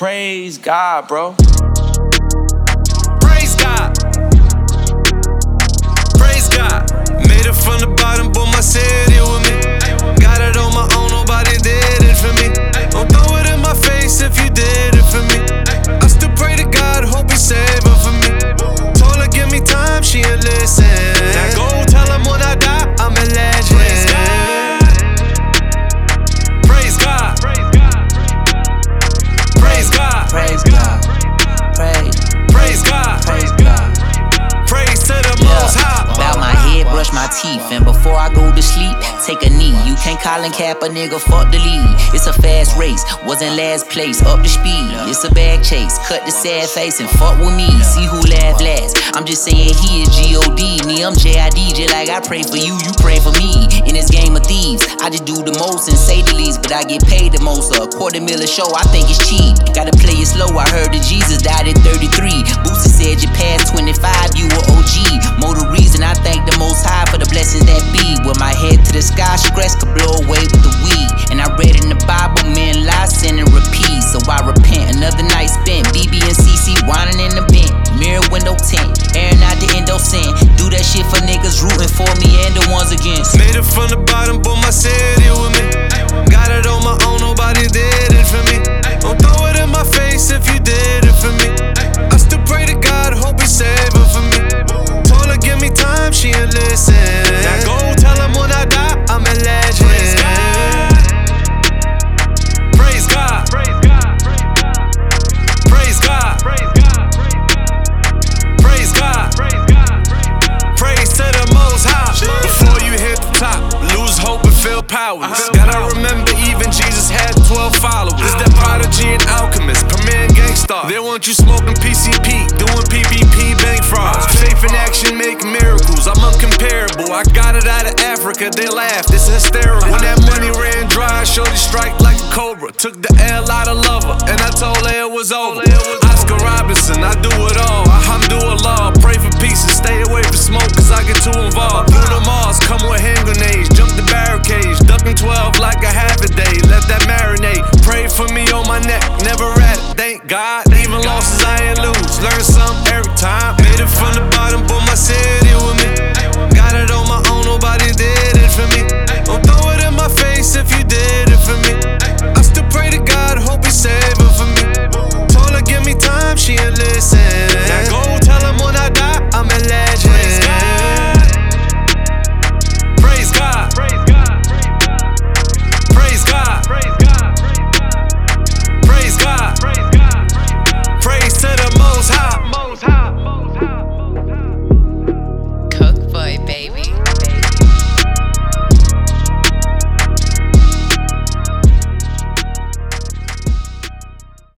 praise God, bro. Praise God. Praise God. Made it from the bottom, but my city with me. Got it on my own, nobody did it for me. Don't throw it in my face if you did it for me. I still pray to God, hope he save her for me. Told her give me time, she ain't listen. Now go tell him when I die, I'm a legend. Praise God. Praise God. Praise God. Praise God. Praise God. Praise God. Praise to the Most High. Bow my head, brush my teeth, and before I go to sleep, take a knee. You can't call and cap a nigga, fuck the lead. It's a fast race, wasn't last place, up the speed. It's a bag chase, cut the sad face and fuck with me. See who laugh last. I'm just saying he is G.O.D. Me, I'm J.I.D. Just like I pray for you, you pray for me. In this game of thieves, I just do the most and say the least, but I get paid the most. A $250,000 show, I think it's cheap. Gotta play it slow, I heard that Jesus died at 33. Boosie said you passed 25, you were OG. More the reason I thank the Most High for the blessings that be. With my head to the sky, stress could blow away with the weed. And I read in the Bible, men lie, sin and repeat. So I repent, another night spent. BB and CC whining in the bent. Mirror window tint, airing out the endo sin. Do that shit for niggas rooting for me and the ones against. Made it from the bottom, but my city with me. Got it on my own, nobody did it for me. Don't throw it in my face if you did it for me. I still pray to God, hope he save her for me. Told her give me time, she ain't listen. Now go tell him when I die, I'm a legend. Praise God. Praise God. Praise God. Praise God. Praise to the Most High. Before you hit the top, lose hope and feel powerless. Gotta remember even Jesus had 12 followers. It's that prodigy and alchemist, premier gangstar. They want you smoking PCP, doing PPP bank frauds. Faith in action make miracles, I'm uncomparable. I got it out of Africa, they laughed, it's hysterical. When that money ran dry, shorty strike like a cobra. Took the L out of lover, and I told her it was over. Oscar Robinson, I do it all, alhamdulillah. Pray for peace and stay away from smoke, cause I get too involved. Bruno Mars, come with hand grenades, jump the barricades. Ducking 12 like a half a day, let that marinate. Pray for me on my neck, never read it, thank God.